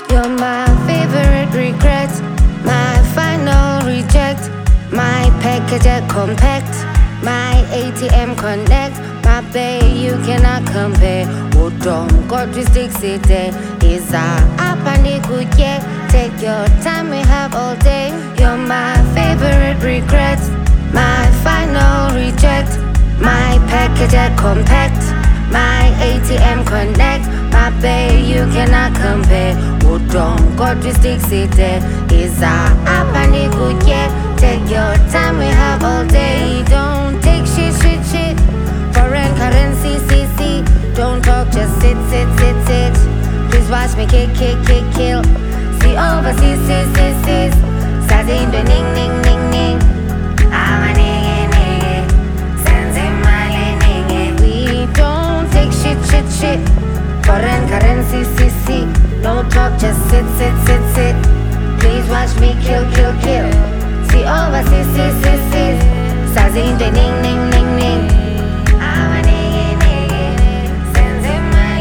You're my favorite regret, my final reject, my package compact, my ATM connect. My babe, you cannot compare. Oh, don't go to 60 day. Is up and take your time, we have all day. You're my favorite regret, my final reject, my package compact, my ATM connect. My babe, you cannot compare. Oh, don't go to 60 day. Is up and take your time, we have all day. Don't take shit. Foreign currency, CC. Don't talk, just sit. Please watch me kill. See overseas, sis. Sazin do ning. I'm a nigga. Sense nigga. We don't take shit. Foreign currency, CC. No talk, just sit. Please watch me kill. See overseas, sis. Sazin do ning. I'm a nigga. Sense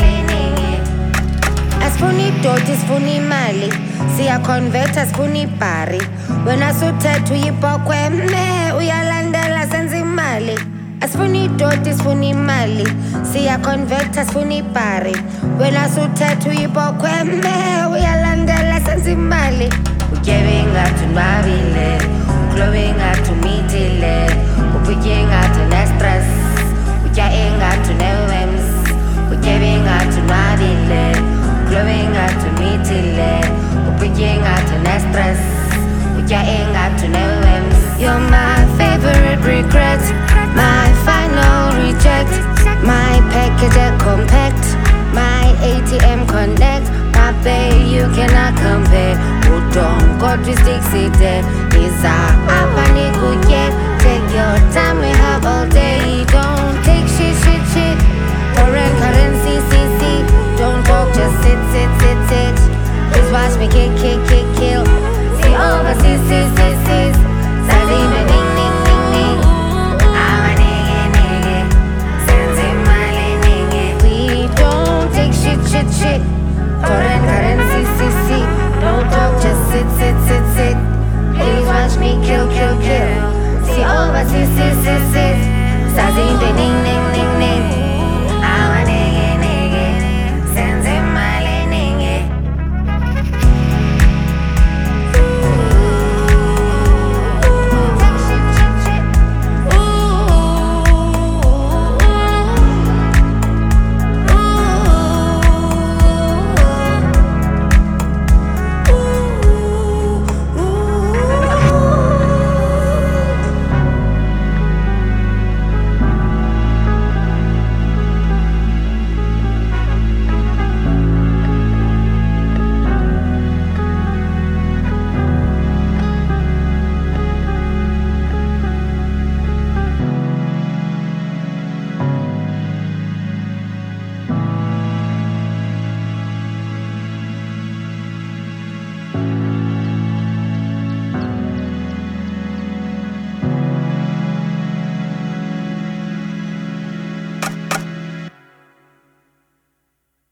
nigga. Asifuni doti, sifuni mali. Siya convert asifuni pari. Wena suthetha uyibhokwe me uyalandela senza imali. Asifuni doti, sifuni mali. Siya convert asifuni pari. Wena suthetha uyibhokwe me uyalandela senza imali. Utyebe ngathi unwabile, ukhlowe ngathi umithile, ubutye ngathi unestress, utya engathi unewems. Utyebe ngathi unwabile, ukhlowe ngathi umithile, ubutye ngathi unestress, utya engathi unewems. You're my favorite regret, my final reject, my package compact, my ATM connect. My babe, you cannot compare. Oh, don't go to 60 day. Is up and take your time, we have all day. Don't take shit. Foreign currency, CC. Don't talk, just sit. Please watch me kill. See overseas, sis. Sazin do ning. I'm a nigga. Sense nigga. We don't take shit. Foreign currency.